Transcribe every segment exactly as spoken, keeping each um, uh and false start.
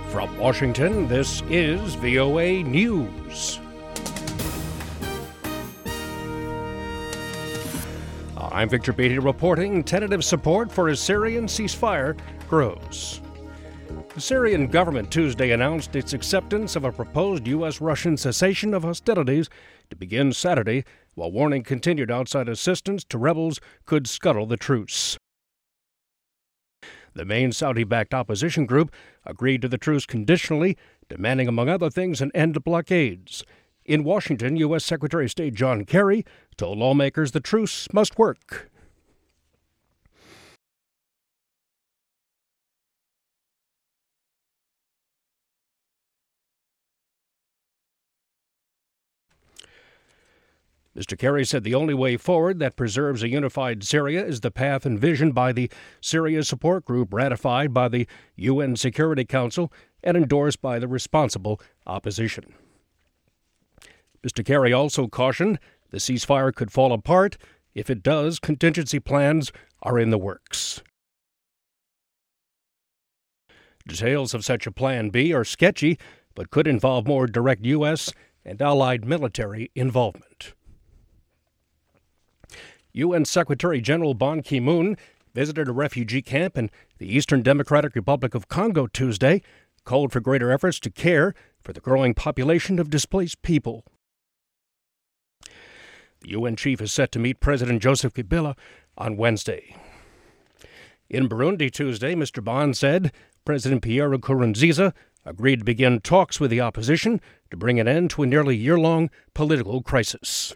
From Washington, this is V O A News. I'm Victor Beatty reporting tentative support for a Syrian ceasefire grows. The Syrian government Tuesday announced its acceptance of a proposed U S-Russian cessation of hostilities to begin Saturday, while warning continued outside assistance to rebels could scuttle the truce. The main Saudi-backed opposition group agreed to the truce conditionally, demanding, among other things, an end to blockades. In Washington, U S. Secretary of State John Kerry told lawmakers the truce must work. Mister Kerry said the only way forward that preserves a unified Syria is the path envisioned by the Syria Support Group, ratified by the U N Security Council and endorsed by the responsible opposition. Mister Kerry also cautioned the ceasefire could fall apart. If it does, contingency plans are in the works. Details of such a Plan B are sketchy, but could involve more direct U S and allied military involvement. U N Secretary General Ban Ki-moon visited a refugee camp in the Eastern Democratic Republic of Congo Tuesday, called for greater efforts to care for the growing population of displaced people. The U N chief is set to meet President Joseph Kabila on Wednesday. In Burundi Tuesday, Mister Ban said President Pierre Nkurunziza agreed to begin talks with the opposition to bring an end to a nearly year-long political crisis.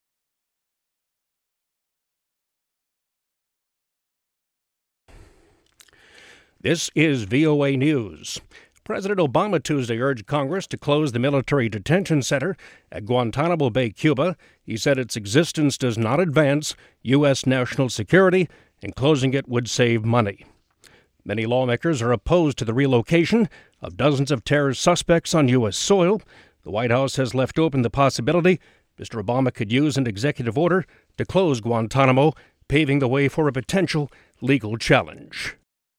This is V O A News. President Obama Tuesday urged Congress to close the military detention center at Guantanamo Bay, Cuba. He said its existence does not advance U S national security, and closing it would save money. Many lawmakers are opposed to the relocation of dozens of terror suspects on U S soil. The White House has left open the possibility Mister Obama could use an executive order to close Guantanamo, paving the way for a potential legal challenge.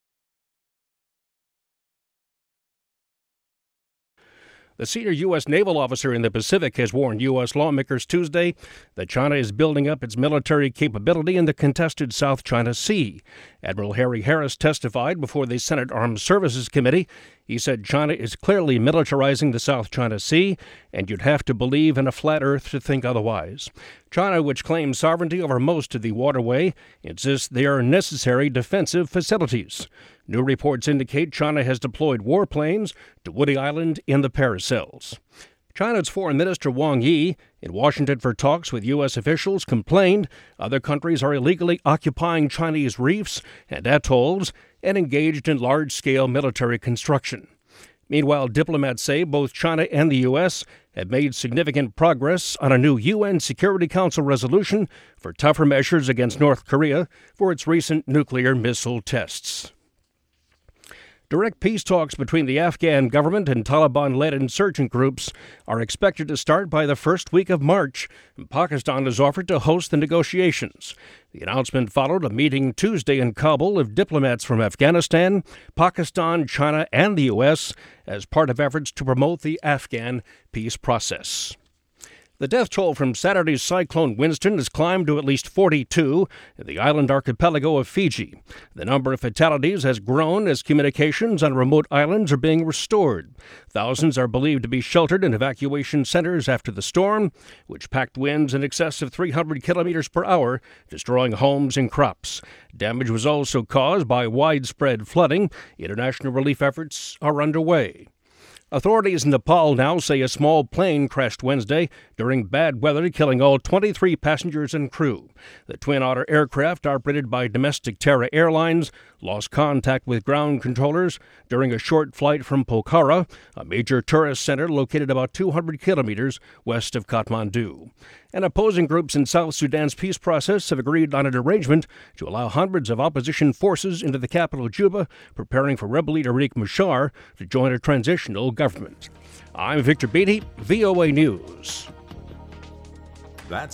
The senior U S naval officer in the Pacific has warned U S lawmakers Tuesday that China is building up its military capability in the contested South China Sea. Admiral Harry Harris testified before the Senate Armed Services Committee. He said China is clearly militarizing the South China Sea, and you'd have to believe in a flat earth to think otherwise. China, which claims sovereignty over most of the waterway, insists they are necessary defensive facilities. New reports indicate China has deployed warplanes to Woody Island in the Paracels. China's Foreign Minister Wang Yi, in Washington for talks with U S officials, complained other countries are illegally occupying Chinese reefs and atolls and engaged in large-scale military construction. Meanwhile, diplomats say both China and the U S have made significant progress on a new U N Security Council resolution for tougher measures against North Korea for its recent nuclear missile tests. Direct peace talks between the Afghan government and Taliban-led insurgent groups are expected to start by the first week of March. Pakistan has offered to host the negotiations. The announcement followed a meeting Tuesday in Kabul of diplomats from Afghanistan, Pakistan, China, and the U S as part of efforts to promote the Afghan peace process. The death toll from Saturday's Cyclone Winston has climbed to at least forty-two in the island archipelago of Fiji. The number of fatalities has grown as communications on remote islands are being restored. Thousands are believed to be sheltered in evacuation centers after the storm, which packed winds in excess of three hundred kilometers per hour, destroying homes and crops. Damage was also caused by widespread flooding. International relief efforts are underway. Authorities in Nepal now say a small plane crashed Wednesday during bad weather, killing all twenty-three passengers and crew. The Twin Otter aircraft, operated by domestic Terra Airlines, lost contact with ground controllers during a short flight from Pokhara, a major tourist center located about two hundred kilometers west of Kathmandu. And opposing groups in South Sudan's peace process have agreed on an arrangement to allow hundreds of opposition forces into the capital, Juba, preparing for rebel leader Riek Machar to join a transitional government. I'm Victor Beatty, V O A News. That's